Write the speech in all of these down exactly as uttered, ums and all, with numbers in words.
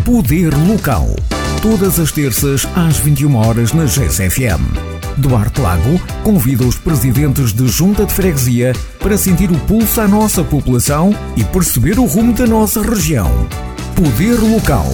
Poder Local. Todas as terças às vinte e uma horas na G C F M. Duarte Lago convida os presidentes de Junta de Freguesia para sentir o pulso à nossa população e perceber o rumo da nossa região. Poder Local.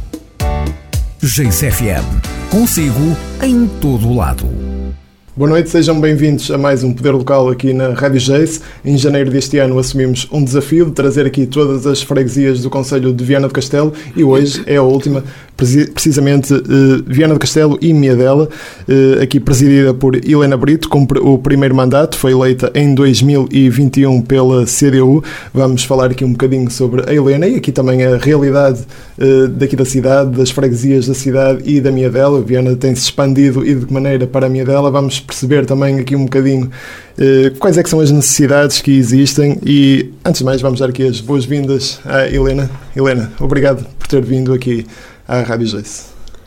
G C F M. Consigo em todo o lado. Boa noite, sejam bem-vindos a mais um Poder Local aqui na Rádio Jace. Em janeiro deste ano assumimos um desafio de trazer aqui todas as freguesias do concelho de Viana do Castelo e hoje é a última, precisamente uh, Viana do Castelo e Miadela, uh, aqui presidida por Helena Brito, com o primeiro mandato, foi eleita em dois mil e vinte e um pela C D U. Vamos falar aqui um bocadinho sobre a Helena e aqui também a realidade uh, daqui da cidade, das freguesias da cidade e da Miadela. Viana tem-se expandido e de que maneira para a Miadela. Vamos perceber também aqui um bocadinho uh, quais é que são as necessidades que existem e, antes de mais, vamos dar aqui as boas-vindas à Helena. Helena, obrigado por ter vindo aqui à Rádio Jace.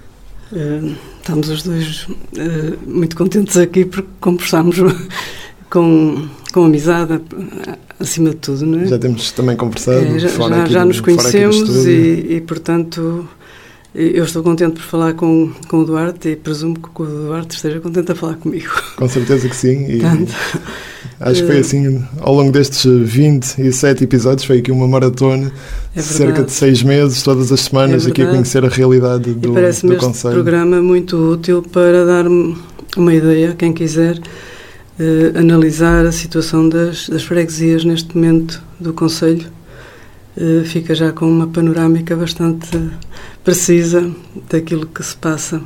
Uh, estamos os dois uh, muito contentes aqui porque conversamos com, com amizade, acima de tudo, não é? Já temos também conversado. É, já já, já do, nos conhecemos e, e, portanto... Eu estou contente por falar com, com o Duarte e presumo que o Duarte esteja contente a falar comigo. Com certeza que sim. E acho que foi assim, ao longo destes vinte e sete episódios, foi aqui uma maratona, é cerca de seis meses, todas as semanas, é aqui a conhecer a realidade do, do parece-me Conselho. Este programa muito útil para dar uma ideia a quem quiser eh, analisar a situação das, das freguesias neste momento do Conselho. Uh, fica já com uma panorâmica bastante precisa daquilo que se passa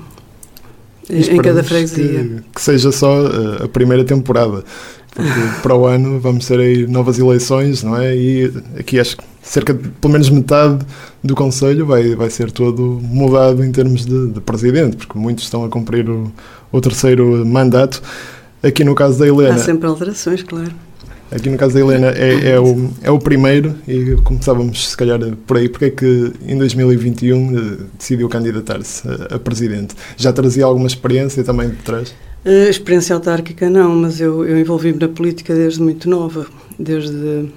em, em cada freguesia. Que, que seja só uh, a primeira temporada, porque para o ano vamos ter aí novas eleições, não é? E aqui acho que cerca de, pelo menos metade do Conselho vai, vai ser todo mudado em termos de, de presidente, porque muitos estão a cumprir o, o terceiro mandato. Aqui no caso da Helena... Há sempre alterações, claro. Aqui no caso da Helena é, é, o, é o primeiro e começávamos se calhar por aí. Porque é que em dois mil e vinte e um uh, decidiu candidatar-se a, a presidente? Já trazia alguma experiência também de trás? Uh, experiência autárquica não, mas eu, eu envolvi-me na política desde muito nova, desde uh,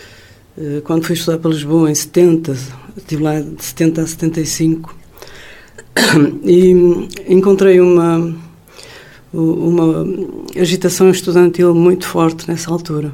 quando fui estudar para Lisboa em setenta, estive lá de setenta a setenta e cinco e encontrei uma... uma agitação estudantil muito forte nessa altura.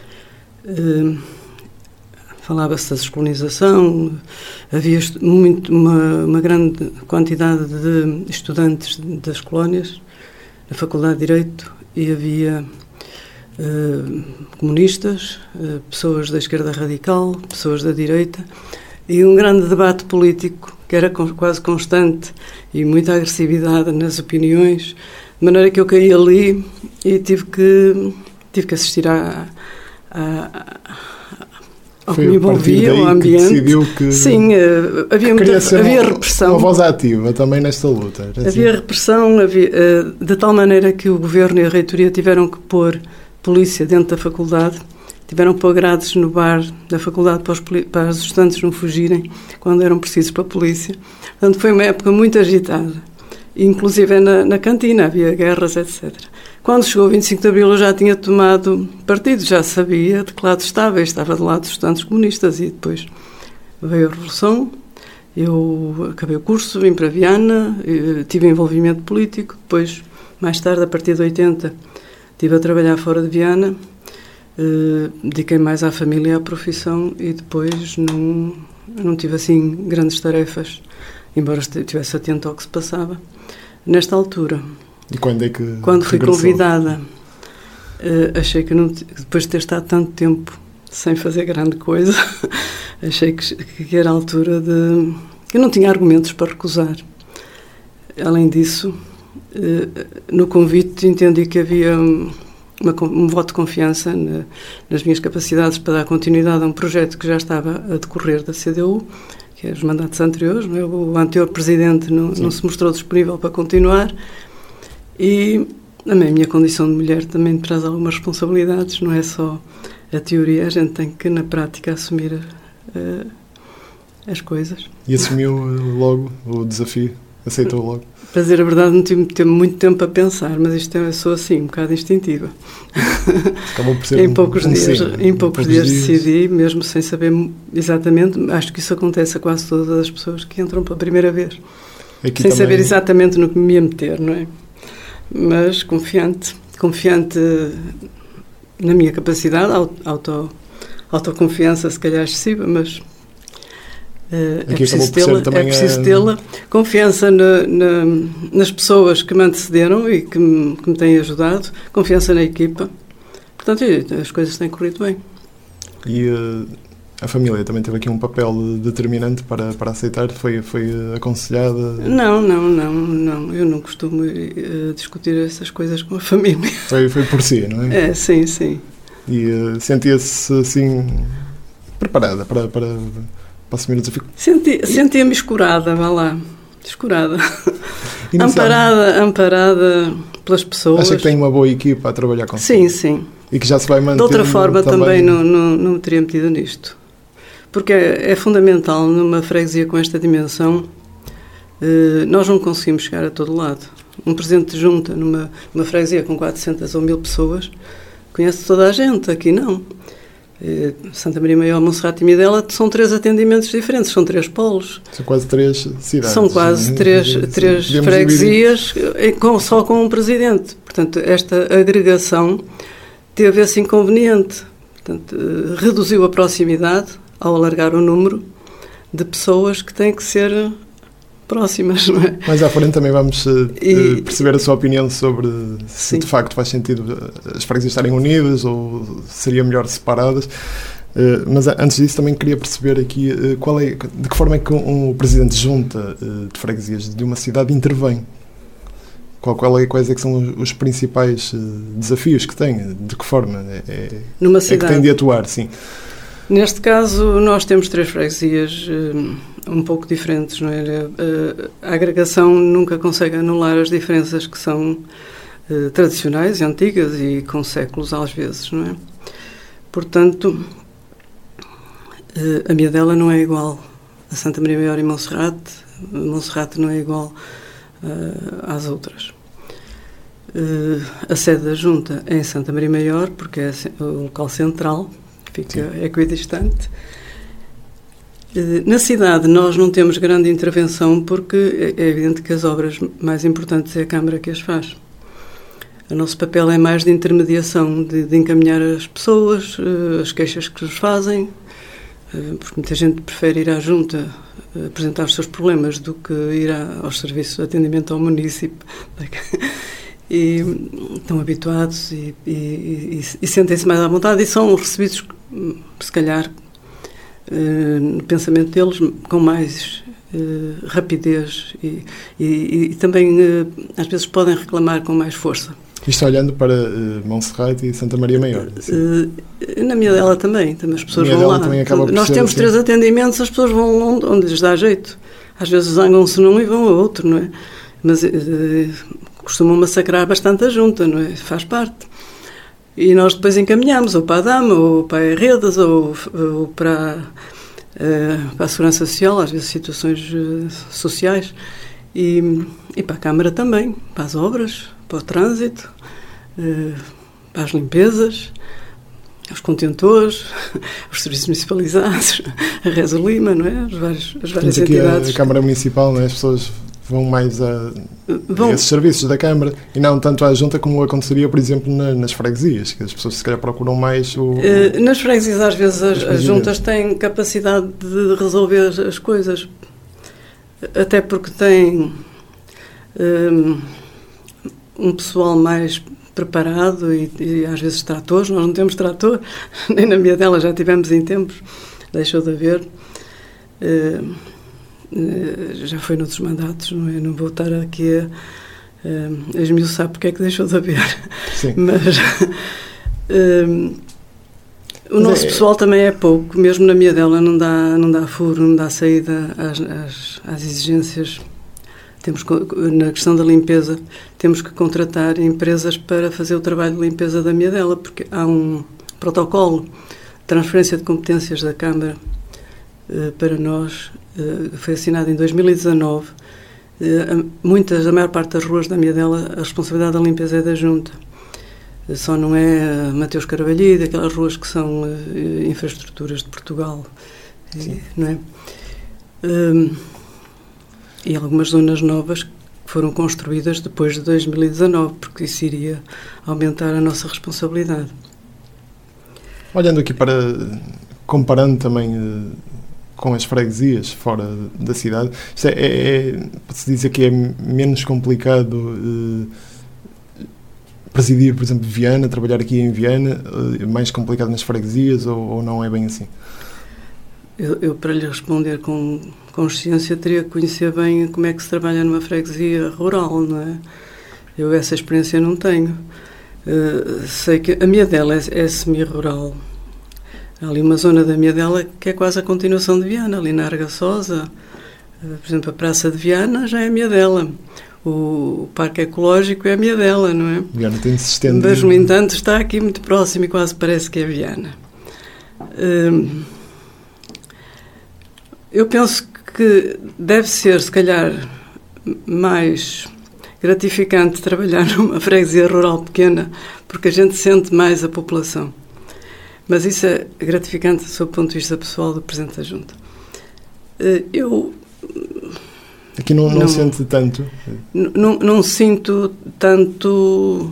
Uh, falava-se da descolonização, havia muito, uma, uma grande quantidade de estudantes das colónias na Faculdade de Direito e havia uh, comunistas, uh, pessoas da esquerda radical, pessoas da direita e um grande debate político que era quase constante e muita agressividade nas opiniões. De maneira que eu caí ali e tive que, tive que assistir a, a, ao que me envolvia, ao ambiente. Que Sim, havia, muita, havia uma, repressão. Uma voz ativa também nesta luta. Havia assim. repressão, havia, de tal maneira que o Governo e a Reitoria tiveram que pôr polícia dentro da faculdade, tiveram que pôr grades no bar da faculdade para os, para os estudantes não fugirem quando eram precisos para a polícia. Portanto, foi uma época muito agitada. Inclusive na, na cantina havia guerras, etcétera. Quando chegou o vinte e cinco de Abril eu já tinha tomado partido, já sabia de que lado estava, eu estava do lado dos estudantes comunistas e depois veio a Revolução, eu acabei o curso, vim para Viana, tive envolvimento político, depois, mais tarde, a partir de oitenta, estive a trabalhar fora de Viana, eh, dediquei mais à família e à profissão e depois não, não tive assim grandes tarefas, embora estivesse atento ao que se passava. Nesta altura, e quando é que quando fui regressou? Convidada, uh, achei que não, depois de ter estado tanto tempo sem fazer grande coisa, achei que, que era a altura de... Eu não tinha argumentos para recusar. Além disso, uh, no convite entendi que havia uma, um voto de confiança na, nas minhas capacidades para dar continuidade a um projeto que já estava a decorrer da C D U, que é os mandatos anteriores, não é? O anterior presidente não, não se mostrou disponível para continuar e a minha condição de mulher também traz algumas responsabilidades, não é só a teoria, a gente tem que na prática assumir uh, as coisas. E assumiu logo o desafio aceitou logo? Para dizer a verdade, não tive, tive muito tempo a pensar, mas isto é, eu sou assim, um bocado instintiva. Acabou por ser em poucos um, dias, sim, em poucos, poucos dias, dias decidi, mesmo sem saber exatamente, acho que isso acontece a quase todas as pessoas que entram pela primeira vez. Aqui sem também... saber exatamente no que me ia meter, não é? Mas confiante, confiante na minha capacidade, auto, autoconfiança se calhar excessiva, mas... Uh, é preciso tê-la, é preciso tê-la. Confiança na, na, nas pessoas que me antecederam e que me, que me têm ajudado, confiança na equipa. Portanto, as coisas têm corrido bem. E uh, a família também teve aqui um papel determinante para, para aceitar? Foi, foi aconselhada? Não, não, não, não. Eu não costumo uh, discutir essas coisas com a família. Foi, foi por si, não é? É, sim, sim. E uh, sentia-se assim preparada para... para assumir o desafio? Senti, sentia-me escurada, vá lá, escurada, amparada, amparada pelas pessoas. Acha que tem uma boa equipa a trabalhar com? Sim, sim. E que já se vai manter. De outra forma também, também não, não, não me teria metido nisto. Porque é, é fundamental numa freguesia com esta dimensão, eh, nós não conseguimos chegar a todo lado. Um presidente de junta numa, numa freguesia com quatrocentas ou mil pessoas conhece toda a gente, aqui não. Santa Maria Maior, Monserrate e Midela são três atendimentos diferentes, são três polos. São quase três cidades. São quase né? três, três freguesias com, só com um presidente. Portanto, esta agregação teve esse inconveniente. Portanto, reduziu a proximidade ao alargar o número de pessoas que têm que ser próximas, não é? Mais à frente também vamos uh, e, perceber a sua opinião sobre se sim. de facto faz sentido as freguesias estarem unidas ou seria melhor separadas. Uh, mas antes disso também queria perceber aqui uh, qual é, de que forma é que um, um presidente de junta uh, de freguesias de uma cidade intervém. Qual, qual é, quais é que são os, os principais uh, desafios que tem? De que forma é, é, Numa é cidade. que tem de atuar? Sim. Neste caso, nós temos três freguesias um, um pouco diferentes, não é? A agregação nunca consegue anular as diferenças que são uh, tradicionais, antigas e com séculos às vezes, não é? Portanto, uh, a Midela não é igual a Santa Maria Maior e Monserrate, Monserrate não é igual uh, às outras. Uh, a sede da junta é em Santa Maria Maior, porque é o local central, fica Sim. equidistante. Na cidade nós não temos grande intervenção porque é evidente que as obras mais importantes é a Câmara que as faz. O nosso papel é mais de intermediação, de, de encaminhar as pessoas, as queixas que nos fazem, porque muita gente prefere ir à junta apresentar os seus problemas do que ir aos serviços de atendimento ao município. E estão habituados e, e, e, e sentem-se mais à vontade e são recebidos, se calhar, uh, no pensamento deles, com mais uh, rapidez e, e, e também, uh, às vezes, podem reclamar com mais força. Isto olhando para uh, Monserrate e Santa Maria Maior? Uh, na Midela também, também as pessoas vão lá. Nós temos assim. três atendimentos, as pessoas vão onde, onde lhes dá jeito. Às vezes zangam-se num e vão a outro, não é? Mas... Uh, costumam massacrar bastante a junta, não é? Faz parte. E nós depois encaminhamos ou para a Dama, ou para a Redes, ou, ou para, uh, para a Segurança Social, às vezes situações uh, sociais, e, e para a Câmara também, para as obras, para o trânsito, uh, para as limpezas, os contentores, os serviços municipalizados, a Rezo Lima, não é? As várias, as várias aqui entidades. A, a Câmara Municipal, não é? As pessoas vão mais a, vão. a esses serviços da Câmara e não tanto à junta como aconteceria, por exemplo, na, nas freguesias, que as pessoas se calhar procuram mais o... Uh, nas freguesias, às vezes, as, as juntas têm capacidade de resolver as, as coisas, até porque têm um, um pessoal mais preparado e, e às vezes tratores. Nós não temos trator, nem na Midela já tivemos em tempos, deixou de haver. Uh, já foi noutros mandatos, não é? Não vou estar aqui a, a, a esmiuçar porque é que deixou de haver. Sim. Mas um, o nosso é... pessoal também é pouco, mesmo na Midela não dá, não dá furo, não dá saída às, às, às exigências. Temos, na questão da limpeza, temos que contratar empresas para fazer o trabalho de limpeza da Midela, porque há um protocolo de transferência de competências da Câmara uh, para nós. Uh, foi assinado em dois mil e dezanove Muitas, a maior parte das ruas da Miadela, a responsabilidade da limpeza é da Junta. Só não é Mateus Carvalho, aquelas ruas que são uh, infraestruturas de Portugal. E, não é? Um, e algumas zonas novas que foram construídas depois de dois mil e dezanove, porque isso iria aumentar a nossa responsabilidade. Olhando aqui para, comparando também uh, com as freguesias fora da cidade, isto é, é, é, pode-se dizer que é menos complicado uh, presidir, por exemplo, Viana, trabalhar aqui em Viana, uh, mais complicado nas freguesias, ou, ou não é bem assim? Eu, eu, para lhe responder com consciência, teria que conhecer bem como é que se trabalha numa freguesia rural, não é? Eu essa experiência não tenho. Uh, sei que a Miadela é, é semi-rural. Há ali uma zona da Miadela que é quase a continuação de Viana, ali na Argaçosa. Uh, por exemplo, a Praça de Viana já é Miadela. O, o Parque Ecológico é Miadela, não é? Viana tem se estendido. Mas, no entanto, está aqui muito próximo e quase parece que é Viana. Uh, eu penso que deve ser, se calhar, mais gratificante trabalhar numa freguesia rural pequena, porque a gente sente mais a população. Mas isso é gratificante sob o ponto de vista pessoal do Presidente da Junta. Eu... Aqui não, não, não sente tanto? Não, não sinto tanto...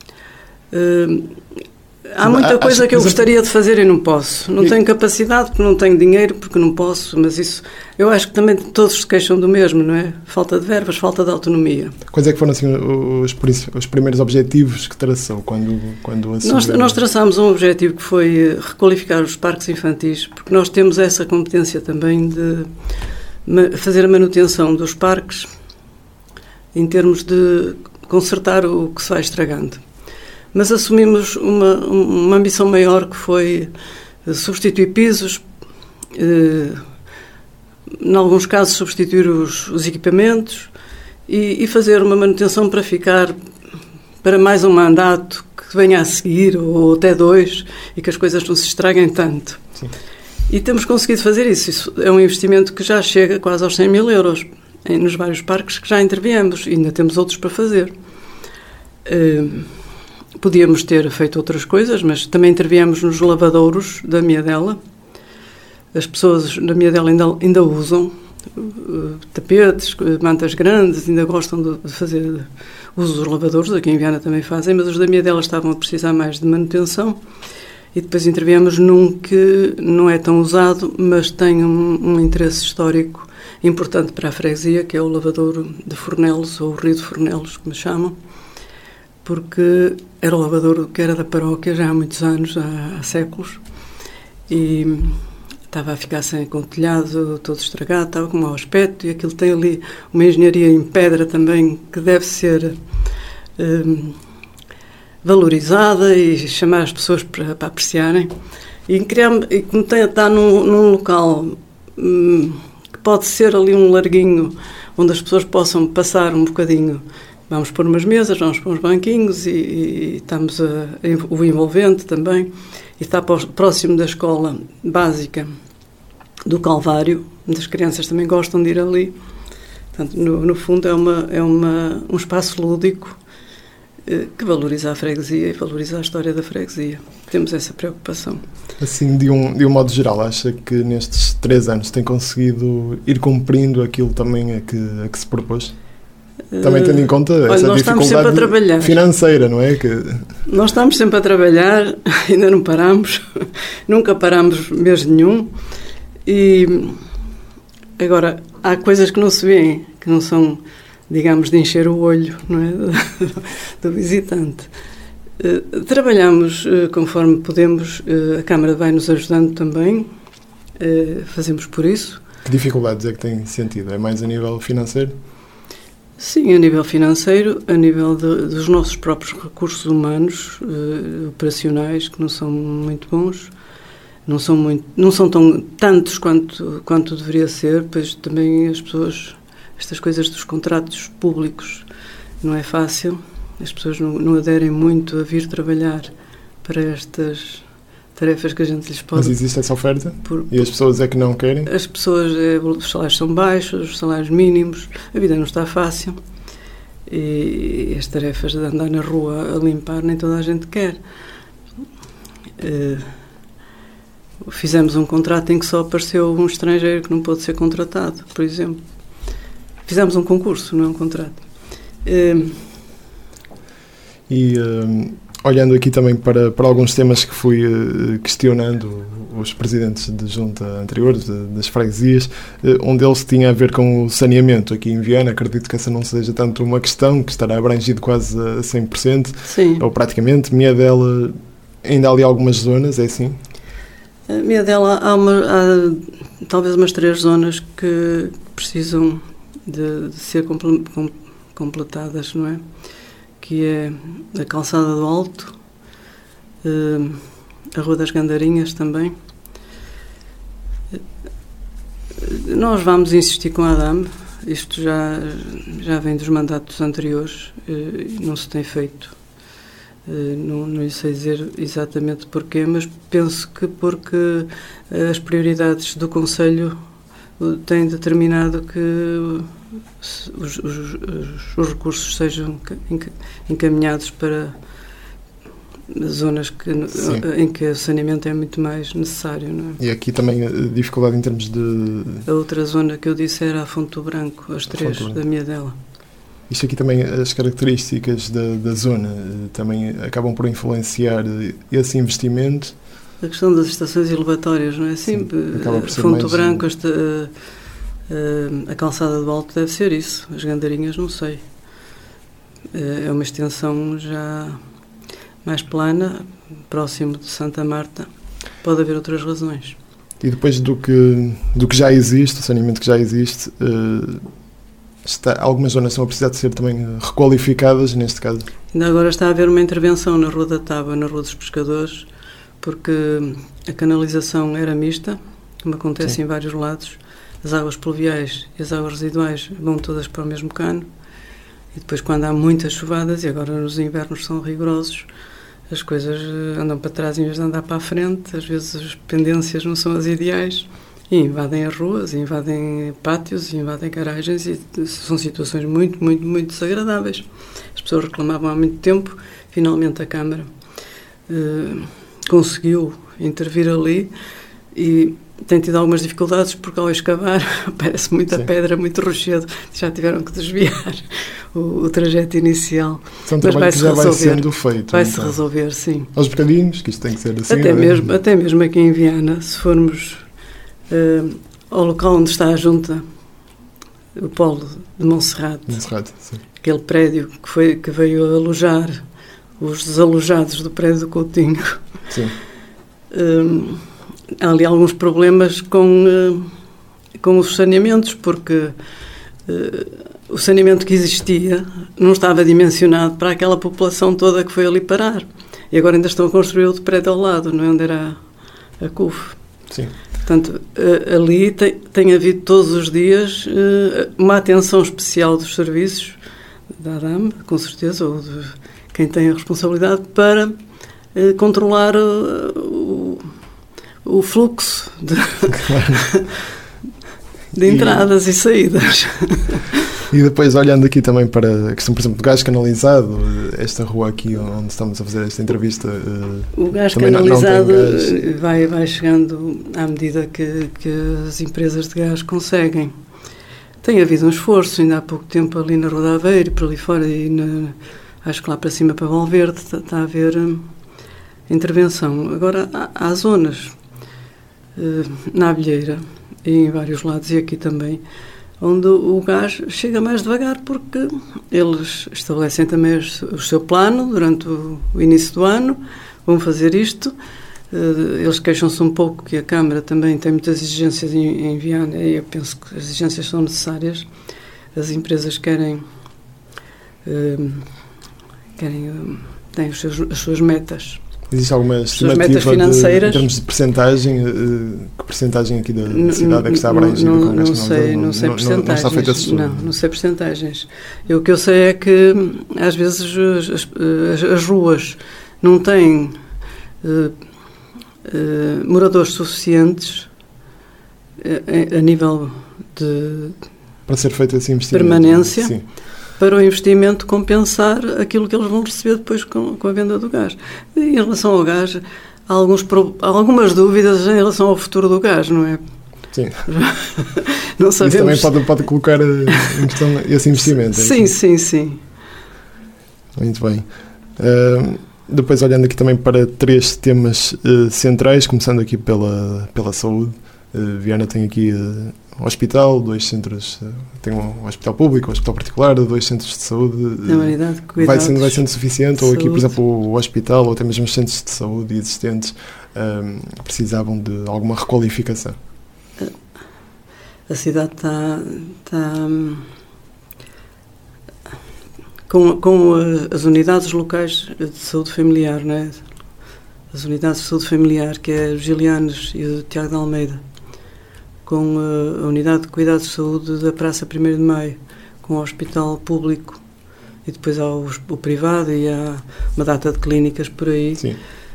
Uh, há muita Acho coisa que eu que, gostaria de fazer e não posso. Não tenho capacidade porque não tenho dinheiro, porque não posso, mas isso... Eu acho que também todos se queixam do mesmo, não é? Falta de verbas, falta de autonomia. Quais é que foram assim, os, os primeiros objetivos que traçou quando, quando assumiu? Nós, nós traçámos um objetivo que foi requalificar os parques infantis, porque nós temos essa competência também de fazer a manutenção dos parques em termos de consertar o que se vai estragando. Mas assumimos uma, uma ambição maior, que foi substituir pisos, eh, em alguns casos substituir os, os equipamentos e, e fazer uma manutenção para ficar para mais um mandato que venha a seguir, ou até dois, e que as coisas não se estraguem tanto. Sim. E temos conseguido fazer isso. Isso é um investimento que já chega quase aos cem mil euros em, nos vários parques que já interviemos, e ainda temos outros para fazer. Uh, podíamos ter feito outras coisas, mas também interviemos nos lavadouros da Miadela. As pessoas na Miadela ainda, ainda usam uh, tapetes, mantas grandes, ainda gostam de, de fazer uso dos lavadouros, aqui em Viana também fazem, mas os da Miadela estavam a precisar mais de manutenção. E depois interviemos num que não é tão usado, mas tem um, um interesse histórico importante para a freguesia, que é o lavadouro de Fornelos, ou o Rio de Fornelos, como chamam, porque era o lavadouro que era da paróquia já há muitos anos, há, há séculos, e estava a ficar sem acontelhado, todo estragado, estava com mau aspecto, e aquilo tem ali uma engenharia em pedra também que deve ser um, valorizada e chamar as pessoas para, para apreciarem. E, criar, e como tem, está num, num local um, que pode ser ali um larguinho onde as pessoas possam passar um bocadinho. Vamos pôr umas mesas, vamos pôr uns banquinhos e, e estamos a, a, o envolvente também. E está próximo da escola básica do Calvário, onde as crianças também gostam de ir ali. Portanto, no, no fundo, é, uma, é uma, um espaço lúdico eh, que valoriza a freguesia e valoriza a história da freguesia. Temos essa preocupação. Assim, de um, de um modo geral, acha que nestes três anos tem conseguido ir cumprindo aquilo também a que, a que se propôs? Também tendo em conta Olha, essa nós dificuldade financeira, não é? Que... Nós estamos sempre a trabalhar, ainda não paramos, nunca paramos mês nenhum. E agora, há coisas que não se vêem, que não são, digamos, de encher o olho, não é? do, do visitante. Uh, trabalhamos uh, conforme podemos, uh, a Câmara vai nos ajudando também, uh, fazemos por isso. Que dificuldades é que tem sentido? É mais a nível financeiro? Sim, a nível financeiro, a nível de, dos nossos próprios recursos humanos, uh, operacionais, que não são muito bons, não são, muito, não são tão tantos quanto, quanto deveria ser, pois também as pessoas, estas coisas dos contratos públicos, não é fácil, as pessoas não, não aderem muito a vir trabalhar para estas tarefas que a gente lhes pode... Mas existe essa oferta? Por, e as pessoas é que não querem? As pessoas, é, os salários são baixos, os salários mínimos, a vida não está fácil. E as tarefas de andar na rua a limpar nem toda a gente quer. Uh, fizemos um contrato em que só apareceu um estrangeiro que não pôde ser contratado, por exemplo. Fizemos um concurso, não é um contrato. Uh, e uh, olhando aqui também para, para alguns temas que fui uh, questionando os presidentes de junta anteriores, de, das freguesias, uh, um deles tinha a ver com o saneamento aqui em Viana. Acredito que essa não seja tanto uma questão, que estará abrangido quase a cem por cento, Sim. ou praticamente. Miedela, ainda há ali algumas zonas, é assim? A Miedela, há, uma, há talvez umas três zonas que precisam de, de ser comple, com, completadas, não é? Que é a Calçada do Alto, uh, a Rua das Gandarinhas também. Nós vamos insistir com a ADAM, isto já, já vem dos mandatos anteriores, uh, não se tem feito. Uh, não, não lhe sei dizer exatamente porquê, mas penso que porque as prioridades do Conselho têm determinado que os, os, os recursos sejam encaminhados para zonas que, em que o saneamento é muito mais necessário, não é? E aqui também a dificuldade em termos de... A outra zona que eu disse era a Fonte do Branco, as três da Miedela. Isto aqui também, as características da, da zona também acabam por influenciar esse investimento. A questão das estações elevatórias, não é? Sim, acaba por ser Fonte mais... do Branco, esta, a, a Calçada do Alto deve ser isso, as Gandarinhas não sei. É uma extensão já mais plana, próximo de Santa Marta, pode haver outras razões. E depois do que, do que já existe, o saneamento que já existe, está, algumas zonas estão a precisar de ser também requalificadas, neste caso? Ainda agora está a haver uma intervenção na Rua da Tábua, na Rua dos Pescadores, porque a canalização era mista, como acontece Sim. em vários lados. As águas pluviais e as águas residuais vão todas para o mesmo cano, e depois quando há muitas chuvadas, e agora nos invernos são rigorosos, as coisas andam para trás em vez de andar para a frente, às vezes as pendências não são as ideais, e invadem as ruas, e invadem pátios, e invadem garagens, e são situações muito, muito, muito desagradáveis. As pessoas reclamavam há muito tempo, finalmente a Câmara uh, conseguiu intervir ali, e tem tido algumas dificuldades porque ao escavar aparece muita Sim. pedra, muito rochedo, já tiveram que desviar o, o trajeto inicial. Então, mas vai-se já resolver. Vai sendo feito. Vai-se então. resolver, sim. Aos bocadinhos, que isto tem que ser assim. Até, é? mesmo, até mesmo aqui em Viana, se formos uh, ao local onde está a junta, o polo de Monserrate, Monserrate sim. aquele prédio que, foi, que veio alojar os desalojados do prédio do Coutinho. Sim. Um, há ali alguns problemas com, uh, com os saneamentos, porque uh, o saneamento que existia não estava dimensionado para aquela população toda que foi ali parar. E agora ainda estão a construir outro prédio ao lado, não é? Onde era a, a C U F. Sim. Portanto, uh, ali tem, tem havido todos os dias uh, uma atenção especial dos serviços da ADAM, com certeza, ou de quem tem a responsabilidade, para uh, controlar uh, o o fluxo de, de entradas e, e saídas. E depois, olhando aqui também para a questão, por exemplo, do gás canalizado, esta rua aqui onde estamos a fazer esta entrevista... O gás canalizado não, não gás. Vai, vai chegando à medida que, que as empresas de gás conseguem. Tem havido um esforço, ainda há pouco tempo ali na Rua da Aveiro, por ali fora, e na, acho que lá para cima, para Valverde, está, está a haver um, intervenção. Agora, há, há zonas... na Abelheira e em vários lados, e aqui também, onde o gás chega mais devagar, porque eles estabelecem também o seu plano durante o, o início do ano, vão fazer isto. Eles queixam-se um pouco que a Câmara também tem muitas exigências em, em Viana, e eu penso que as exigências são necessárias. As empresas querem, querem têm os seus, as suas metas. Existe alguma estimativa de, em termos de percentagem? Que percentagem aqui da não, cidade é que está abrangida não, com o gás não sei, não, não sei percentagens. Não, não está feito esse estudo? Não, não sei percentagens. Eu, o que eu sei é que, às vezes, as, as, as ruas não têm uh, uh, moradores suficientes uh, a nível de para ser feito esse investimento, permanência, sim, para o investimento compensar aquilo que eles vão receber depois com, com a venda do gás. E em relação ao gás, há, alguns, há algumas dúvidas em relação ao futuro do gás, não é? Sim. Não sabemos. Isso também pode, pode colocar em questão esse investimento. É sim, isso? sim, sim. Muito bem. Uh, depois, olhando aqui também para três temas uh, centrais, começando aqui pela, pela saúde. Uh, Viana tem aqui uh, um hospital, dois centros, uh, tem um hospital público, um hospital particular, dois centros de saúde. Uh, Na unidade de cuidados, vai sendo, vai sendo suficiente? Ou aqui, saúde. por exemplo, o hospital, ou até mesmo os centros de saúde existentes uh, precisavam de alguma requalificação? A cidade está, está com, com as unidades locais de saúde familiar, não é? As unidades de saúde familiar, que é o Gilianos e o Tiago de Almeida, com a unidade de cuidados de saúde da Praça primeiro de Maio, com o hospital público, e depois há o, o privado e há uma data de clínicas por aí. Sim.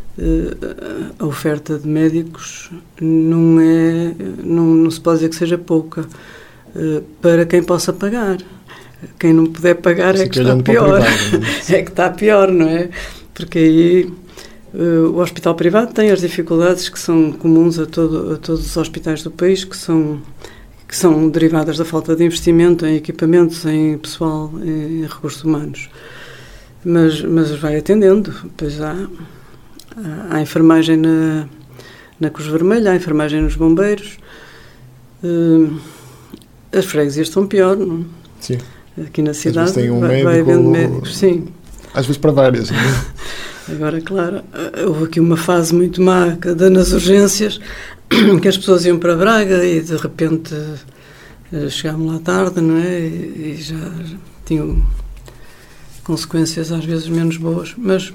A oferta de médicos não é, não, não se pode dizer que seja pouca para quem possa pagar. Quem não puder pagar é que está pior. É que está pior, não é? Porque aí o hospital privado tem as dificuldades que são comuns a, todo, a todos os hospitais do país, que são, que são derivadas da falta de investimento em equipamentos, em pessoal, em recursos humanos. Mas, mas vai atendendo, pois há... Há a enfermagem na, na Cruz Vermelha, há a enfermagem nos bombeiros. Uh, as freguesias estão pior, não? Sim. Aqui na cidade tem um vai, médico, vai havendo médicos, sim. Às vezes para várias. Não é? Agora, claro, houve aqui uma fase muito má nas urgências, que as pessoas iam para Braga e de repente chegavam lá tarde, não é? E, e já, já tinham consequências às vezes menos boas, mas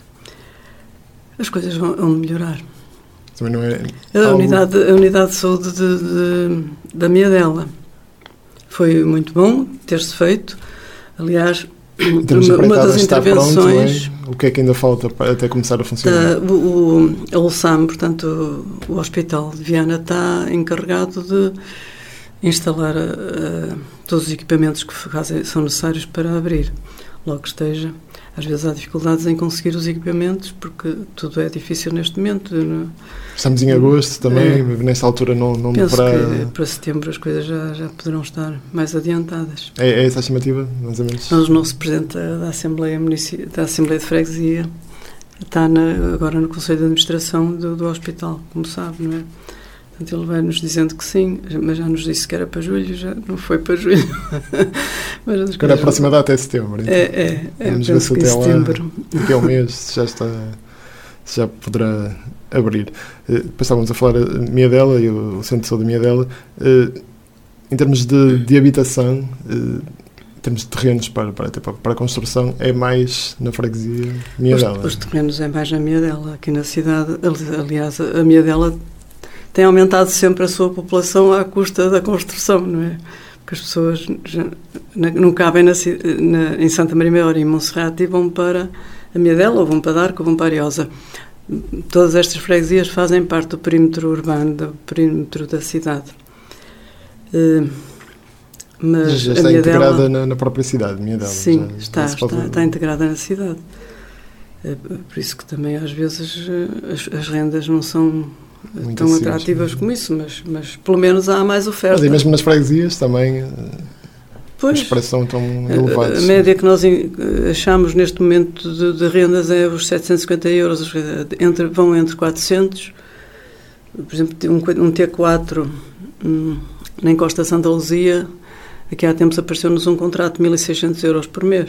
as coisas vão, vão melhorar. Também não é a, algo... unidade, a unidade de saúde de, de, da Miadela foi muito bom ter-se feito. Aliás, uma, uma das intervenções... Pronto, é? O que é que ainda falta para até começar a funcionar? Da, o, o, a ULSAM, portanto, o, o Hospital de Viana, está encarregado de instalar uh, todos os equipamentos que fazem, são necessários para abrir. Logo que esteja... Às vezes há dificuldades em conseguir os equipamentos, porque tudo é difícil neste momento. Não? Estamos em agosto também, é, nesta altura não, não penso deverá... que para setembro as coisas já, já poderão estar mais adiantadas. É, é essa a estimativa, mais ou menos? Mas o nosso Presidente da Assembleia, Munici... da Assembleia de Freguesia está na, agora no Conselho de Administração do, do Hospital, como sabe, não é? Portanto, ele vai-nos dizendo que sim, mas já nos disse que era para julho, já não foi para julho. Mas agora a próxima data é setembro. Então. É, é, é vamos ver se até setembro. Lá, daqui a um mês, se já, está, se já poderá abrir. Depois estávamos a falar de Miadela e o Centro de Saúde de Miadela. Em termos de, de habitação, em termos de terrenos para, para, para, para a construção, é mais na freguesia Miadela? Os, os terrenos é mais na Miadela, aqui na cidade. Aliás, a Miadela tem aumentado sempre a sua população à custa da construção, não é? Porque as pessoas já não cabem na, na, em Santa Maria Maior e em Monserrate e vão para a Miadela, ou vão para Darco, ou vão para Ariosa. Todas estas freguesias fazem parte do perímetro urbano, do perímetro da cidade. Uh, mas já está a Miadela, integrada na, na própria cidade, Miadela. Sim, já, está, já está, está integrada na cidade. É por isso que também às vezes as, as rendas não são muito tão acessíveis, atrativas como isso, mas, mas pelo menos há mais oferta. Mas e mesmo nas freguesias também pois, os preços são tão elevados. A, a média que nós achamos neste momento de, de rendas é os setecentos e cinquenta euros, entre, vão entre quatrocentos, por exemplo, um, um T quatro um, na Encosta Santa Luzia, aqui há tempos apareceu-nos um contrato de mil e seiscentos euros por mês.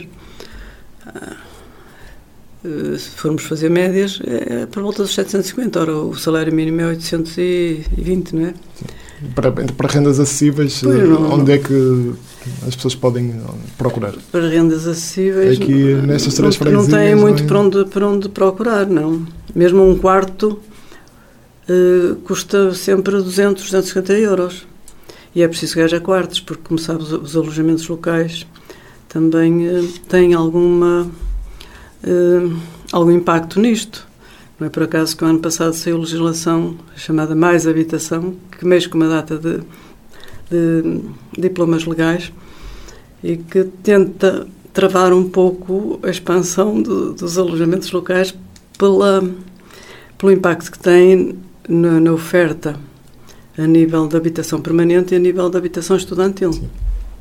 Se formos fazer médias, é por volta dos setecentos e cinquenta. Ora, o salário mínimo é oitocentos e vinte, não é? Para, para rendas acessíveis, não, onde é que as pessoas podem procurar? Para rendas acessíveis, aqui nestas três freguesias, não têm muito para onde, para onde procurar, não. Mesmo um quarto uh, custa sempre duzentos, duzentos e cinquenta euros. E é preciso gajar quartos, porque, como sabes, os alojamentos locais também uh, têm alguma... Uh, algum impacto nisto. Não é por acaso que o ano passado saiu legislação chamada Mais Habitação, que mexe com uma data de, de diplomas legais e que tenta travar um pouco a expansão do, dos alojamentos locais pela, pelo impacto que tem na, na oferta a nível de habitação permanente e a nível de habitação estudantil. Sim.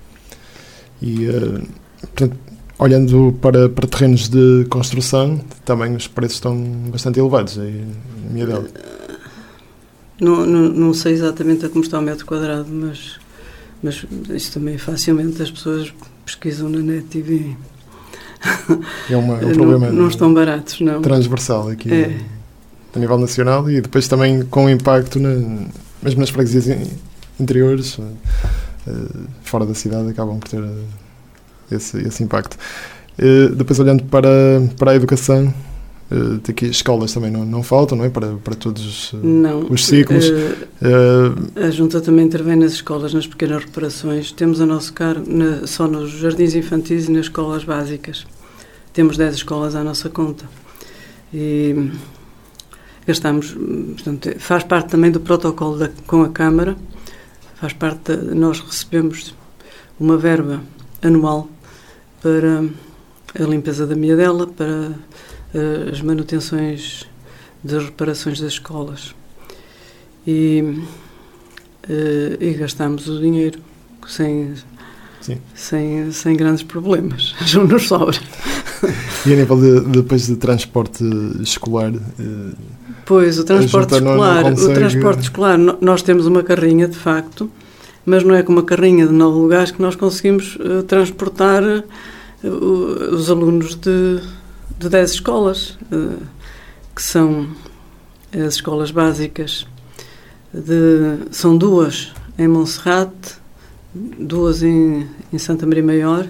E, uh, portanto, olhando para, para terrenos de construção, também os preços estão bastante elevados aí em Miadela. Não, não, não sei exatamente a como está o metro quadrado, mas, mas isso também facilmente as pessoas pesquisam na net e veem. É, uma, é um problema não, não estão baratos, não. Transversal aqui é. a nível nacional e depois também com impacto na, mesmo nas freguesias interiores, uh, fora da cidade, acabam por ter uh, esse, esse impacto. Uh, depois olhando para, para a educação, uh, aqui escolas também não, não faltam, não é? Para, para todos uh, não, os ciclos. Uh, uh, a Junta também intervém nas escolas, nas pequenas reparações. Temos a nosso cargo na, só nos jardins infantis e nas escolas básicas. Temos dez escolas à nossa conta. E gastamos, portanto, faz parte também do protocolo da, com a Câmara, faz parte, de, nós recebemos uma verba anual para a limpeza da Miadela, para uh, as manutenções das reparações das escolas. E, uh, e gastamos o dinheiro sem, sem, sem grandes problemas, não nos sobra. E a nível de, depois de transporte escolar? Uh, pois, o transporte escolar, não, não consegue... o transporte escolar, nós temos uma carrinha de facto, mas não é com uma carrinha de nove lugares que nós conseguimos uh, transportar uh, os alunos de, de dez escolas, uh, que são as escolas básicas. De, são duas em Monserrate, duas em, em Santa Maria Maior,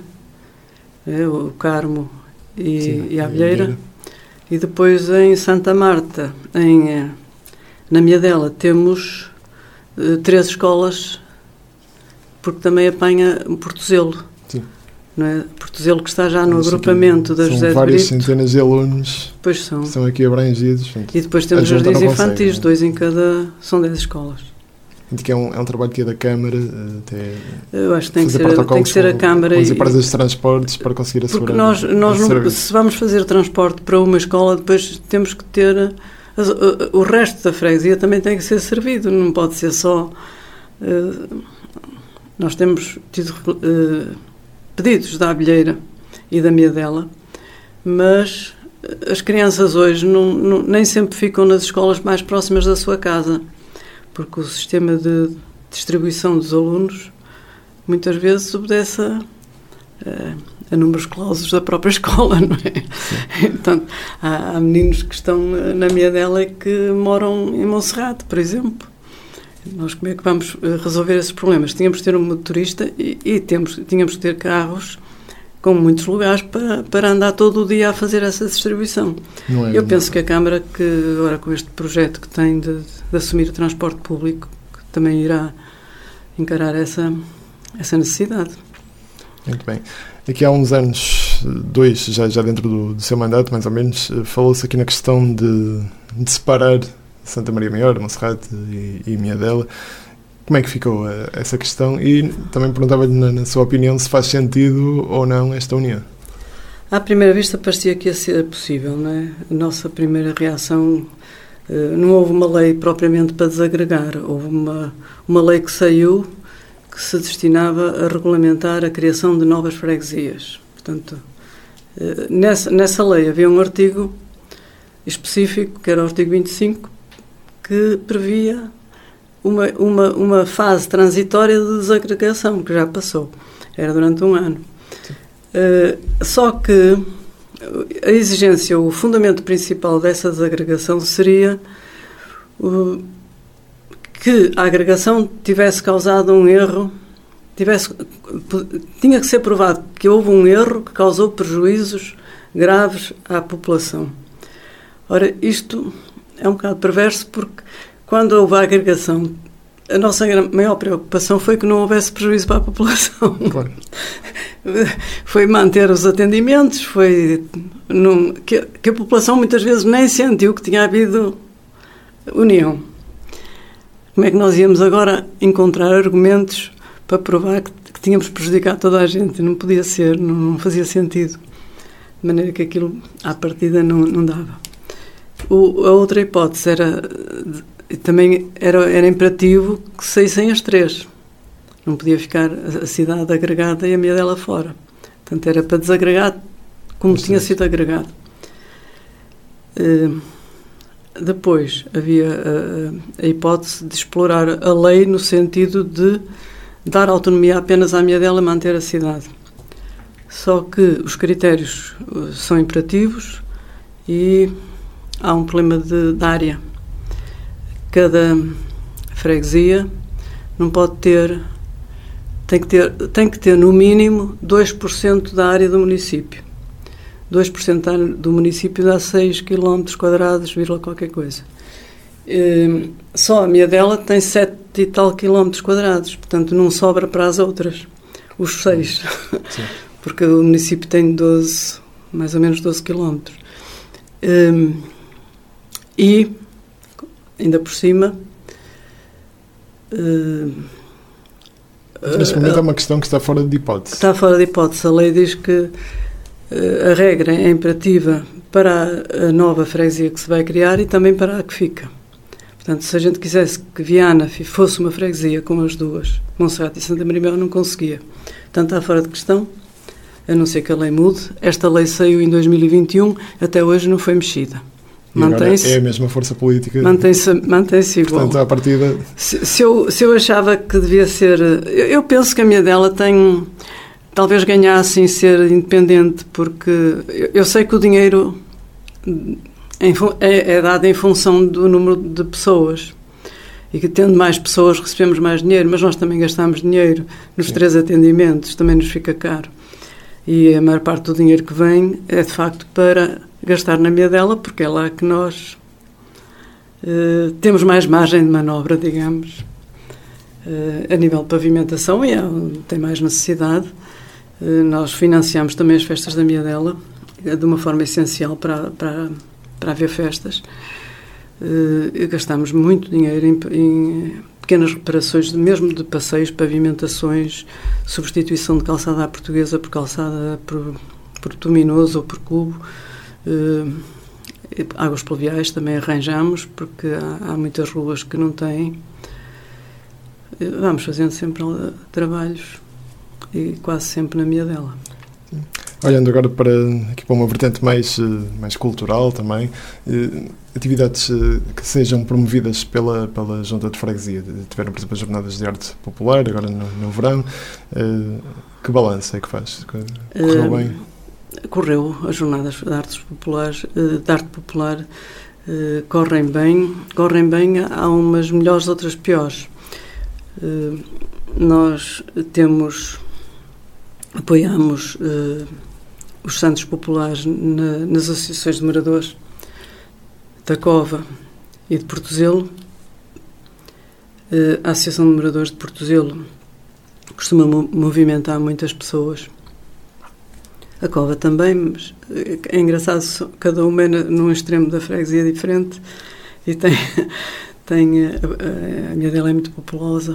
é, o Carmo e, Sim, e a Abelheira, e depois em Santa Marta, em, na Miadela, temos uh, três escolas, porque também apanha Portozelo. Sim. Não é? Portozelo que está já no Mas agrupamento da José de Brito. São várias centenas de alunos pois são. que são aqui abrangidos. E depois temos jardins infantis, consegue, dois em cada, são dez escolas. Que é um, é um trabalho que é da Câmara, até eu acho que tem que ser, tem que ser a Câmara e as empresas de transportes para conseguir assegurar. Porque nós, nós não, se vamos fazer transporte para uma escola, depois temos que ter as, o, o resto da freguesia também tem que ser servido, não pode ser só. Uh, nós temos tido uh, pedidos da Abelheira e da Miadela, mas as crianças hoje não, não, nem sempre ficam nas escolas mais próximas da sua casa. Porque o sistema de distribuição dos alunos muitas vezes obedece a, a, a números clausos da própria escola, não é? Portanto, há, há meninos que estão na Miadela e que moram em Monserrate, por exemplo. Nós como é que vamos resolver esses problemas? Tínhamos de ter um motorista e, e temos, tínhamos de ter carros com muitos lugares para, para andar todo o dia a fazer essa distribuição. Não é, Eu penso não. que a Câmara, que agora com este projeto que tem de, de assumir o transporte público, que também irá encarar essa, essa necessidade. Muito bem. Aqui há uns anos, dois, já, já dentro do, do seu mandato, mais ou menos, falou-se aqui na questão de, de separar Santa Maria Maior, Monserrate e, e Miadela. Como é que ficou uh, essa questão? E também perguntava-lhe, na, na sua opinião, se faz sentido ou não esta união. À primeira vista parecia que ia ser possível, não é? A nossa primeira reação, uh, não houve uma lei propriamente para desagregar, houve uma, uma lei que saiu que se destinava a regulamentar a criação de novas freguesias. Portanto, uh, nessa, nessa lei havia um artigo específico, que era o artigo vinte e cinco, que previa Uma, uma, uma fase transitória de desagregação, que já passou. Era durante um ano. Uh, só que a exigência, o fundamento principal dessa desagregação seria uh, que a agregação tivesse causado um erro, tivesse, tinha que ser provado que houve um erro que causou prejuízos graves à população. Ora, isto é um bocado perverso porque quando houve a agregação, a nossa maior preocupação foi que não houvesse prejuízo para a população. Claro. foi manter os atendimentos, foi num, que, que a população muitas vezes nem sentiu que tinha havido união. Como é que nós íamos agora encontrar argumentos para provar que, que tínhamos prejudicado toda a gente? Não podia ser, não, não fazia sentido. De maneira que aquilo, à partida, não, não dava. O, a outra hipótese era, também era, era imperativo que saíssem as três. Não podia ficar a cidade agregada e a Miadela fora. Portanto, era para desagregar como tinha sido agregado. Uh, depois, havia a, a hipótese de explorar a lei no sentido de dar autonomia apenas à Miadela e manter a cidade. Só que os critérios são imperativos e há um problema de, de área. Cada freguesia não pode ter... Tem que ter, tem que ter, no mínimo, dois por cento da área do município. dois por cento da área do município dá seis quilómetros quadrados, vírgula qualquer coisa. E, só a Miadela tem sete e tal quilómetros quadrados, portanto não sobra para as outras, os seis. Sim. Porque o município tem doze, mais ou menos doze quilómetros. E, e, ainda por cima... E, neste momento é uma questão que está fora de hipótese. Está fora de hipótese. A lei diz que uh, a regra é imperativa para a, a nova freguesia que se vai criar e também para a que fica. Portanto, se a gente quisesse que Viana fosse uma freguesia com as duas, Monserrate e Santa Maria Maior, não conseguia. Portanto, está fora de questão, a não ser que a lei mude. Esta lei saiu em dois mil e vinte e um, até hoje não foi mexida. Mantém-se, é a mesma força política. Mantém-se, mantém-se igual. Portanto, à partida... Se, se, eu, se eu achava que devia ser... Eu, eu penso que a Miadela tem... Talvez ganhasse em ser independente, porque eu, eu sei que o dinheiro em, é, é dado em função do número de pessoas. E que tendo mais pessoas recebemos mais dinheiro, mas nós também gastamos dinheiro nos Sim. três atendimentos, também nos fica caro. E a maior parte do dinheiro que vem é, de facto, para... gastar na Miadela, porque é lá que nós uh, temos mais margem de manobra, digamos, uh, a nível de pavimentação, e é onde tem mais necessidade. Uh, nós financiamos também as festas da Miadela, de uma forma essencial para, para, para haver festas. Uh, e gastamos muito dinheiro em, em pequenas reparações, mesmo de passeios, pavimentações, substituição de calçada à portuguesa por calçada por, por bituminose ou por cubo. Uh, águas pluviais também arranjamos, porque há, há muitas ruas que não têm. Uh, vamos fazendo sempre uh, trabalhos e quase sempre na Miadela. Olhando agora para, aqui para uma vertente mais, mais cultural também, uh, atividades uh, que sejam promovidas pela, pela Junta de Freguesia. Tiveram, por exemplo, as jornadas de arte popular, agora no, no verão. Uh, que balanço é que faz? Correu uh, bem? Correu, as jornadas de artes populares, de arte popular uh, correm bem, correm bem, há umas melhores, outras piores. Uh, nós temos, apoiamos uh, os santos populares na, nas associações de moradores da Cova e de Portozelo. Uh, a Associação de Moradores de Portozelo costuma mo- movimentar muitas pessoas. A Cova também, mas é engraçado, cada uma é num extremo da freguesia diferente e tem, tem a, a Miadela é muito populosa,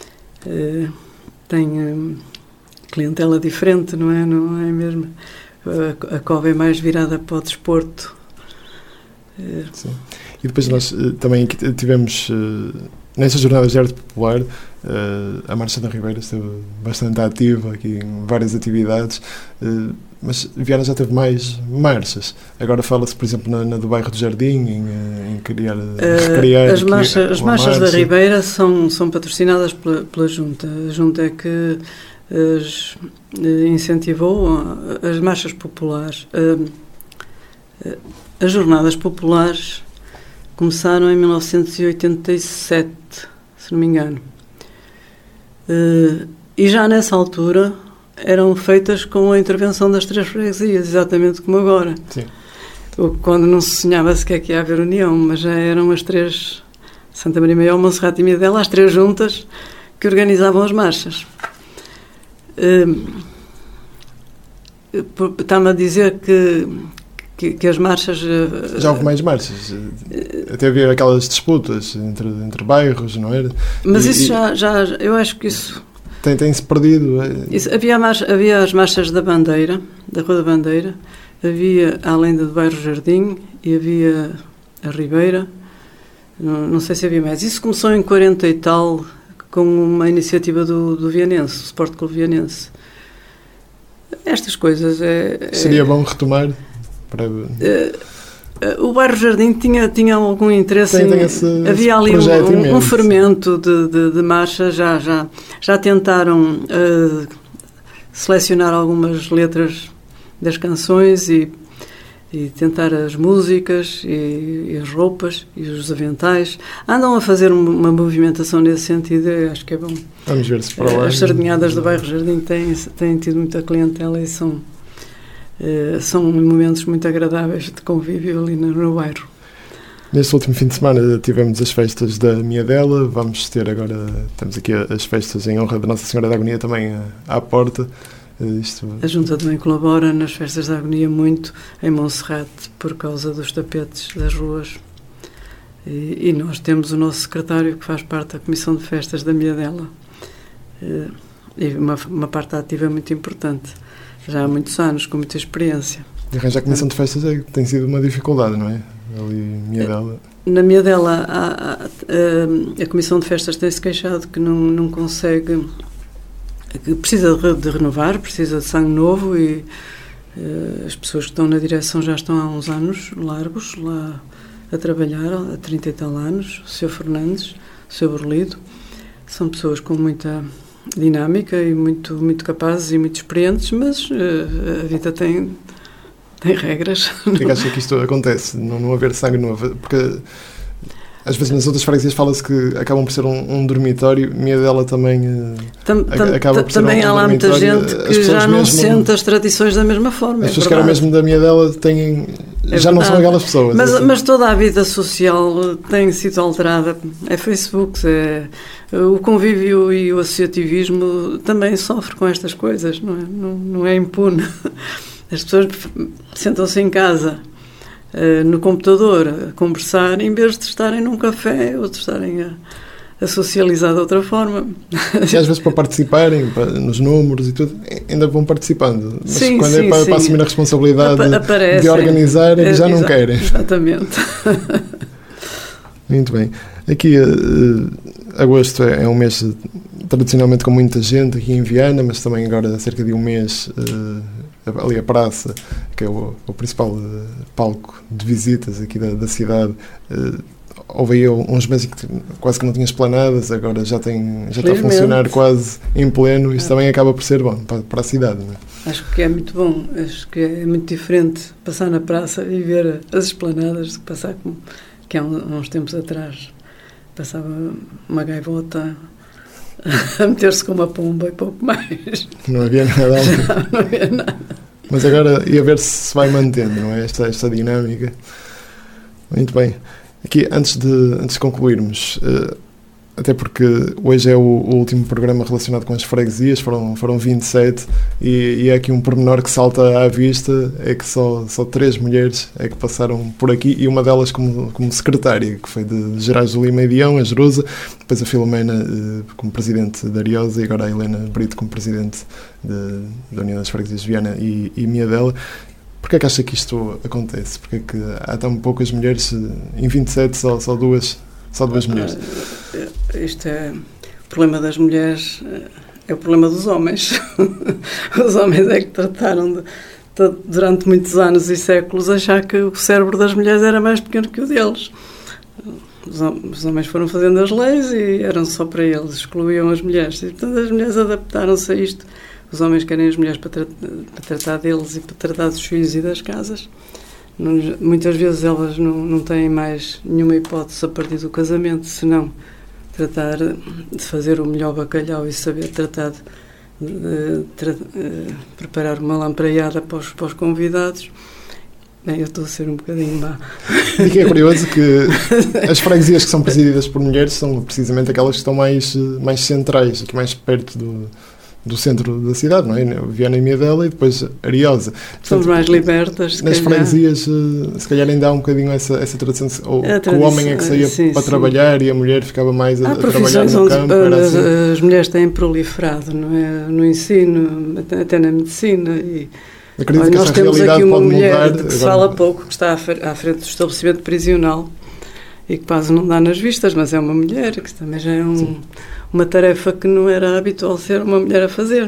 tem clientela diferente, não é, não é mesmo? A, a Cova é mais virada para o desporto. Sim. E depois nós também tivemos, nessas jornadas de arte popular, a Marcha da Ribeira esteve bastante ativa aqui em várias atividades, mas Viana já teve mais marchas. Agora fala-se, por exemplo, na, na do bairro do Jardim, em, em criar, uh, recriar... As, marcha, as marchas marcha. da Ribeira são, são patrocinadas pela, pela Junta. A Junta é que as, incentivou as marchas populares. As jornadas populares começaram em mil novecentos e oitenta e sete, se não me engano. E já nessa altura eram feitas com a intervenção das três freguesias, exatamente como agora. Sim. Quando não se sonhava sequer que ia haver união, mas já eram as três, Santa Maria Maior, Monserrate e Miadela, as três juntas que organizavam as marchas. Está-me a dizer que, que, que as marchas... Já houve mais marchas. Até havia aquelas disputas entre, entre bairros, não era? Mas e, isso e já, já... Eu acho que isso... Tem, tem-se perdido. Isso, havia, marcha, havia as marchas da Bandeira, da Rua da Bandeira. Havia, além do bairro Jardim, e havia a Ribeira. Não, não sei se havia mais. Isso começou em quarenta e tal, com uma iniciativa do, do Vianense, do Sport Clube Vianense. Estas coisas é... Seria é, bom retomar para... É, o bairro Jardim tinha, tinha algum interesse tem, em... tem esse, havia esse ali um, um, um fermento de, de, de marcha. Já, já, já tentaram uh, selecionar algumas letras das canções e, e tentar as músicas e, e as roupas e os aventais. Andam a fazer uma movimentação nesse sentido, eu acho que é bom. Vamos ver se para lá... As sardinhadas do bairro Jardim têm, têm tido muita clientela e são, uh, são momentos muito agradáveis de convívio ali no, no bairro. Neste último fim de semana tivemos as festas da Miadela, vamos ter agora, temos aqui as festas em honra da Nossa Senhora da Agonia também à, à porta. Isto... A Junta também colabora nas festas da Agonia muito em Monserrate por causa dos tapetes das ruas e, e nós temos o nosso secretário que faz parte da Comissão de Festas da Miadela e uma, uma parte ativa muito importante, já há muitos anos, com muita experiência. E arranjar a Comissão de Festas é, tem sido uma dificuldade, não é? Ali Miadela. Na Miadela a, a, a, a Comissão de Festas tem-se queixado que não, não consegue, que precisa de, de renovar, precisa de sangue novo e uh, as pessoas que estão na direção já estão há uns anos largos lá a trabalhar, há trinta e tal anos, o senhor Fernandes, o senhor Borlido, são pessoas com muita dinâmica e muito, muito capazes e muito experientes, mas uh, a vida tem, tem regras. Por que acha que isto acontece, não, não haver sangue novo? Porque às vezes nas outras freguesias fala-se que acabam por ser um, um dormitório, Miadela também tam, tam, acaba por ser também um, um há lá muita gente que já não mesmo, sente as tradições da mesma forma. As é pessoas que eram mesmo da Miadela têm, é já verdade. não são aquelas pessoas. Mas, assim. mas toda a vida social tem sido alterada. É Facebook, é, o convívio e o associativismo também sofre com estas coisas, não é, não, não é impune. As pessoas sentam-se em casa, no computador, a conversar, em vez de estarem num café ou de estarem a, a socializar de outra forma. E às vezes para participarem, para, nos números e tudo, ainda vão participando. Mas sim, quando sim, é para, sim. para assumir a responsabilidade Apa- de organizar, é que já não Exa- querem. Exatamente. Muito bem. Aqui, uh, agosto é, é um mês tradicionalmente com muita gente aqui em Viana, mas também agora há cerca de um mês... Uh, ali a praça, que é o, o principal uh, palco de visitas aqui da, da cidade, uh, houve aí uns meses que quase que não tinha esplanadas, agora já, tem, já está a funcionar quase em pleno, isto é. Também acaba por ser bom para, para a cidade, não é? Acho que é muito bom, acho que é muito diferente passar na praça e ver as esplanadas do que passar como que há uns tempos atrás passava uma gaivota a meter-se com uma pomba e pouco mais. Não havia nada. Não, não havia nada. Mas agora ia ver se se vai mantendo, não é? Esta, esta dinâmica. Muito bem. Aqui, antes de, antes de concluirmos, uh, até porque hoje é o, o último programa relacionado com as freguesias, foram, foram vinte e sete, e, e é aqui um pormenor que salta à vista, é que só, só três mulheres é que passaram por aqui, e uma delas como, como secretária, que foi de Gerais do Lima e Dião, a Jerusa, depois a Filomena uh, como presidente da Ariosa, e agora a Helena Brito como presidente de, da União das Freguesias de Viana e, e Miadela. Porquê é que acha que isto acontece? Porquê é que há tão poucas mulheres, em vinte e sete só, só duas... Só duas mulheres. Isto é... O problema das mulheres é o problema dos homens. Os homens é que trataram de, de, durante muitos anos e séculos, achar que o cérebro das mulheres era mais pequeno que o deles. Os, os homens foram fazendo as leis e eram só para eles, excluíam as mulheres. E, portanto, as mulheres adaptaram-se a isto. Os homens querem as mulheres para, tra para tratar deles e para tratar dos filhos e das casas. Não, muitas vezes elas não, não têm mais nenhuma hipótese a partir do casamento, senão tratar de fazer o melhor bacalhau e saber tratar de, de, de, de preparar uma lampreada para os, para os convidados. Bem, eu estou a ser um bocadinho má. E que é curioso que as freguesias que são presididas por mulheres são precisamente aquelas que estão mais, mais centrais, aqui mais perto do, do centro da cidade, não é? Viana e Miedela e depois Ariosa. Somos mais libertas. Nas freguesias, se calhar ainda há um bocadinho essa, essa tradição, de, ou tradição, que o homem é que saía sim, para sim. trabalhar e a mulher ficava mais a, há a trabalhar no onde campo. Era as, assim. as mulheres têm proliferado, não é? No ensino, até, até na medicina. E, acredito olha, que nós essa temos realidade aqui uma pode mulher mudar. que se Agora, fala pouco, que está à, à frente do estabelecimento prisional e que quase não dá nas vistas, mas é uma mulher, que também já é um, uma tarefa que não era habitual ser uma mulher a fazer.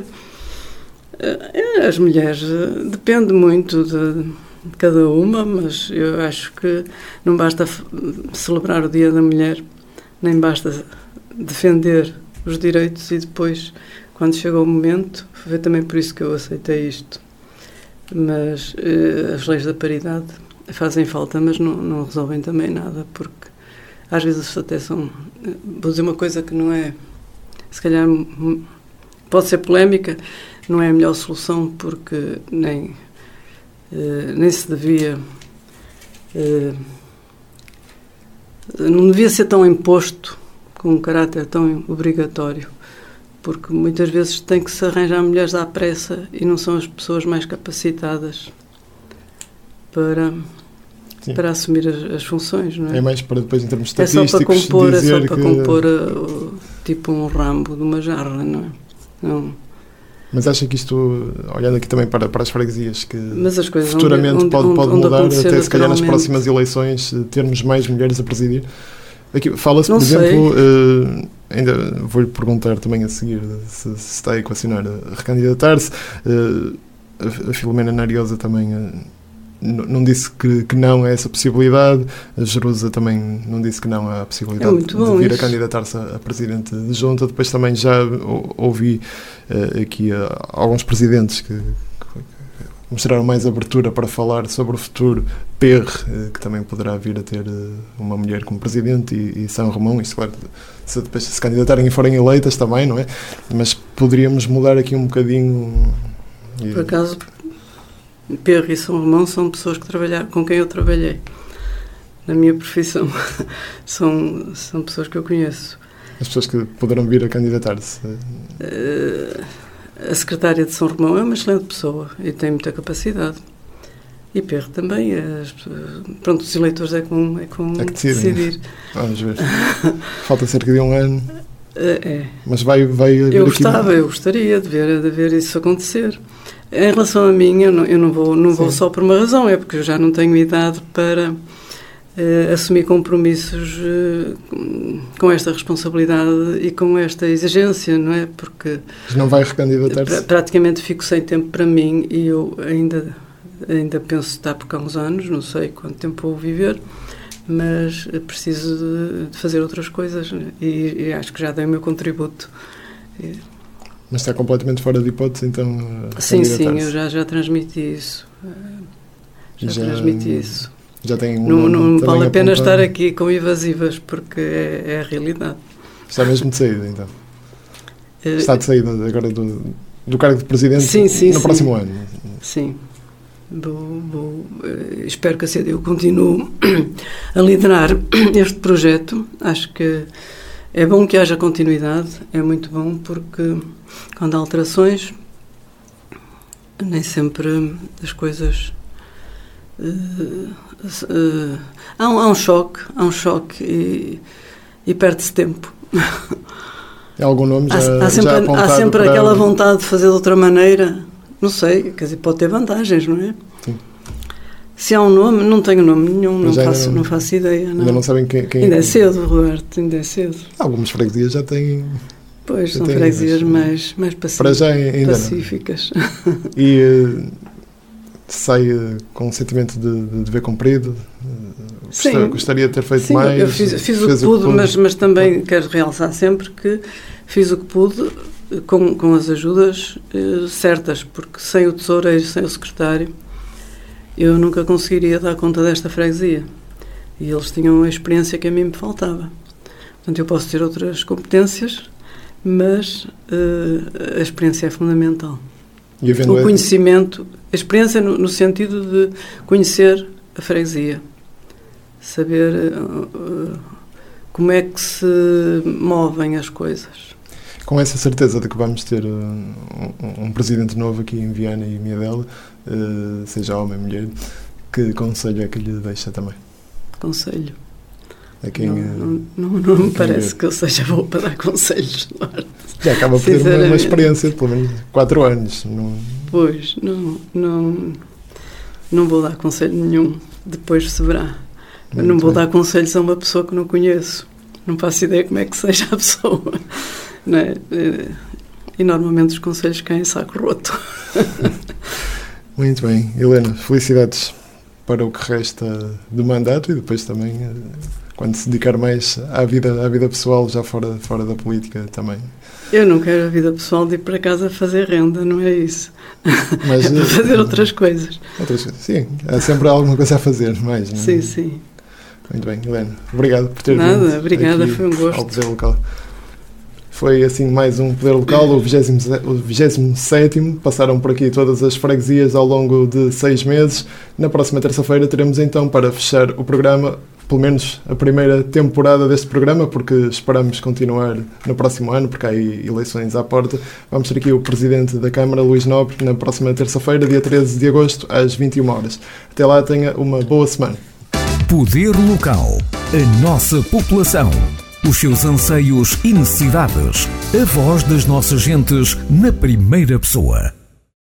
As mulheres, depende muito de, de cada uma, mas eu acho que não basta celebrar o Dia da Mulher, nem basta defender os direitos e depois, quando chega o momento, foi também por isso que eu aceitei isto. Mas eh, as leis da paridade fazem falta, mas não, não resolvem também nada, porque às vezes até são... Vou dizer uma coisa que não é... Se calhar pode ser polémica, não é a melhor solução, porque nem, eh, nem se devia... Eh, não devia ser tão imposto, com um caráter tão obrigatório, porque muitas vezes tem que se arranjar mulheres à pressa e não são as pessoas mais capacitadas para, para assumir as, as funções, não é? É mais para depois, em termos é estatísticos, só para compor, dizer é só para que... compor uh, tipo um rambo de uma jarra, não é? Não. Mas acha que isto, olhando aqui também para, para as freguesias, que Mas as coisas futuramente onde, pode, onde, pode onde mudar, até se calhar nas naturalmente. próximas eleições, termos mais mulheres a presidir? Aqui fala-se, Não por sei. exemplo, uh, ainda vou-lhe perguntar também a seguir se, se está a equacionar a recandidatar-se. Uh, a, a Filomena Nariosa também uh, não disse que, que não a essa possibilidade. A Jerusa também não disse que não há a possibilidade é de vir isso. a candidatar-se a, a presidente de junta. Depois também já ou, ouvi uh, aqui uh, alguns presidentes que, que mostraram mais abertura para falar sobre o futuro. P R, uh, que também poderá vir a ter uh, uma mulher como presidente, e, e São Romão, isto claro, se depois se candidatarem e forem eleitas também, não é? Mas poderíamos mudar aqui um bocadinho. E... Por acaso, P R e São Romão são pessoas que trabalharam, com quem eu trabalhei na minha profissão. são, são pessoas que eu conheço. As pessoas que poderão vir a candidatar-se. Uh, a secretária de São Romão é uma excelente pessoa e tem muita capacidade. E P R também. As, pronto, os eleitores é com, é com é que decidem. decidir. Vamos ver. Falta cerca de um ano. Uh, é. Mas vai, vai eu aqui... gostava, eu gostaria de ver, de ver isso acontecer. Em relação a mim, eu não, eu não vou, não vou só por uma razão, é porque eu já não tenho idade para uh, assumir compromissos uh, com esta responsabilidade e com esta exigência, não é? Porque Mas não vai recandidatar-se? pra, praticamente fico sem tempo para mim e eu ainda, ainda penso estar por cá uns anos, não sei quanto tempo vou viver, mas preciso de, de fazer outras coisas e, e acho que já dei o meu contributo. E, Mas está completamente fora de hipótese, então... Sim, sim, eu já, já transmiti isso. Já, já transmiti isso. Já tem um não não vale a pena apontado. estar aqui com evasivas, porque é, é a realidade. Está mesmo de saída, então? Uh, Está de saída agora do, do cargo de Presidente sim, sim, no sim. próximo ano? Sim. Vou, vou, uh, espero que a C D U continue a liderar este projeto. Acho que é bom que haja continuidade, é muito bom, porque quando há alterações, nem sempre as coisas... Uh, uh, há, um, há um choque, há um choque e, e perde-se tempo. É algum nome já, há, há sempre, já apontado há sempre para... aquela vontade de fazer de outra maneira. Não sei, quer dizer, pode ter vantagens, não é? Sim. Se há um nome, não tenho nome nenhum, não faço, não, não faço ideia. Não. Ainda não sabem quem, quem ainda é cedo, Roberto, ainda é cedo. Algumas freguesias já têm... Pois, já são têm, freguesias mas, mais, mais pacíficas. Para já ainda pacíficas. Não. E uh, sai uh, com um sentimento de, de dever cumprido? Uh, Sim. Gostaria de ter feito Sim, mais? eu fiz, fiz o que pude, o que mas, mas também quero realçar sempre que fiz o que pude com, com as ajudas uh, certas, porque sem o tesoureiro, sem o secretário, eu nunca conseguiria dar conta desta freguesia. E eles tinham a experiência que a mim me faltava. Portanto, eu posso ter outras competências, mas uh, a experiência é fundamental. E o conhecimento, a experiência no, no sentido de conhecer a freguesia, saber uh, uh, como é que se movem as coisas. Com essa certeza de que vamos ter uh, um, um presidente novo aqui em Viana e Miadela, uh, seja homem ou mulher, que conselho é que lhe deixa também? Conselho? A quem, não, uh, não, não, não me parece que eu seja boa para dar conselhos. Já acaba por ter uma, uma experiência de pelo menos quatro anos. Não... Pois, não, não, não vou dar conselho nenhum, depois se verá. Eu não vou bem. dar conselhos a uma pessoa que não conheço. Não faço ideia como é que seja a pessoa. Não é? E normalmente os conselhos caem em saco roto. Muito bem. Helena, felicidades para o que resta do mandato e depois também, quando se dedicar mais à vida, à vida pessoal, já fora, fora da política também. Eu não quero a vida pessoal de ir para casa fazer renda, não é isso. Mas, é para fazer outras coisas. Outras coisas, sim. Há sempre alguma coisa a fazer, mais. Não é? Sim, sim. Muito bem, Helena. Obrigado por ter Nada, vindo. Obrigada, aqui foi um gosto. Ao Poder Local. Foi assim mais um Poder Local, o vigésimo sétimo. Passaram por aqui todas as freguesias ao longo de seis meses. Na próxima terça-feira teremos então, para fechar o programa, pelo menos a primeira temporada deste programa, porque esperamos continuar no próximo ano, porque há eleições à porta. Vamos ter aqui o Presidente da Câmara, Luís Nobre, na próxima terça-feira, dia treze de agosto, às vinte e uma horas. Até lá, tenha uma boa semana. Poder Local. A nossa população. Os seus anseios e necessidades. A voz das nossas gentes na primeira pessoa.